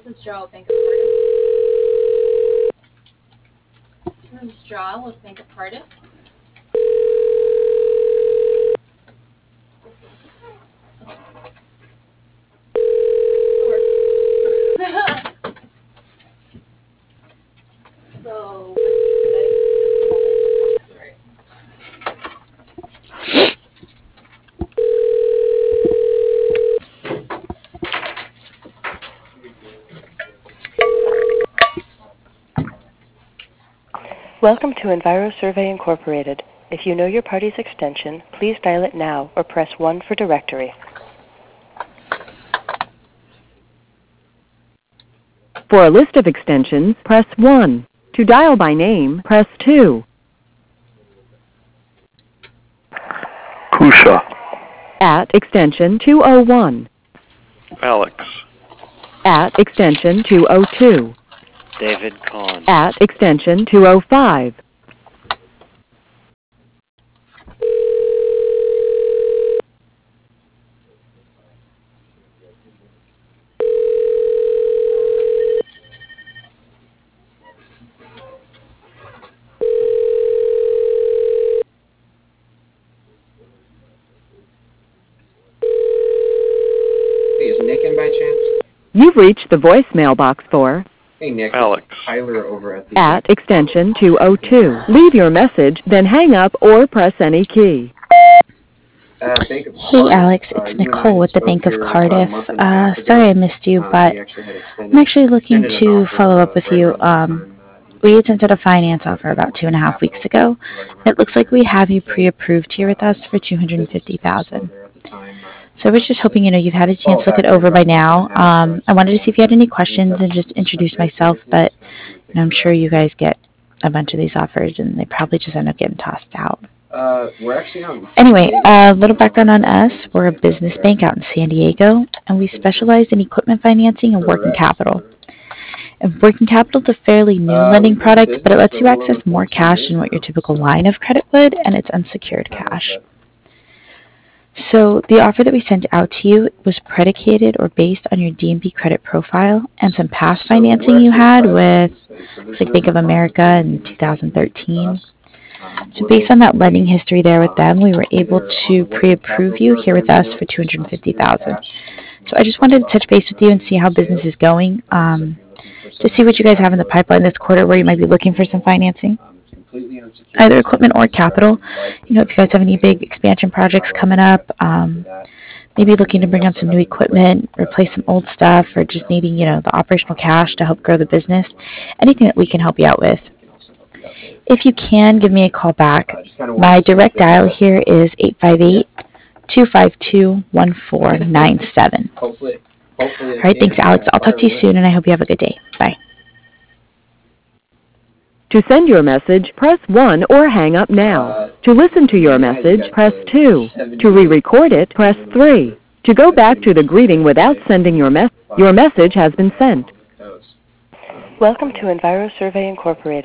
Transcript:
This is Joe, Bank of Cardiff. This is Joe with Bank of Cardiff. So, Welcome to EnviroSurvey Incorporated. If you know your party's extension, please dial it now or press 1 for directory. For a list of extensions, press 1. To dial by name, press 2. Kusha. At extension 201. Alex. At extension 202. David Kahn. At extension 205. Hey, is Nick in by chance? You've reached the voicemail box for Hey, Nick. Alex. Tyler over at the... at extension 202. Leave your message, then hang up or press any key. Bank of Hey Cardiff. Alex, You it's and I Nicole with the spoke Bank of here about a Cardiff. month and a half ago. Sorry I missed you, but We actually had I'm actually looking extended an to offer, follow up with right you. around the time, We had sent out a finance offer about 2.5 weeks ago. It looks like we have you pre-approved here with us for $250,000. So I was just hoping, you've had a chance to look it over by now. I wanted to see if you had any questions and just introduce myself, but I'm sure you guys get a bunch of these offers and they probably just end up getting tossed out. We're actually on... Anyway, a little background on us. We're a business bank out in San Diego, and we specialize in equipment financing and working capital. And working capital is a fairly new lending product, but it lets you access more cash than what your typical line of credit would, and it's unsecured cash. So the offer that we sent out to you was predicated or based on your D&B credit profile and some past financing you had with like Bank of America in 2013. So based on that lending history there with them, we were able to pre-approve you here with us for $250,000. So I just wanted to touch base with you and see how business is going, to see what you guys have in the pipeline this quarter where you might be looking for some financing, either equipment or capital. If you guys have any big expansion projects coming up, maybe looking to bring on some new equipment, replace some old stuff, or just needing, the operational cash to help grow the business, anything that we can help you out with. If you can, give me a call back. My direct dial here is 858-252-1497. All right, thanks, Alex. I'll talk to you soon, and I hope you have a good day. Bye. To send your message, press 1 or hang up now. To listen to your message, press 2. To re-record it, press 3. To go back to the greeting without sending your message has been sent. Welcome to EnviroSurvey Incorporated.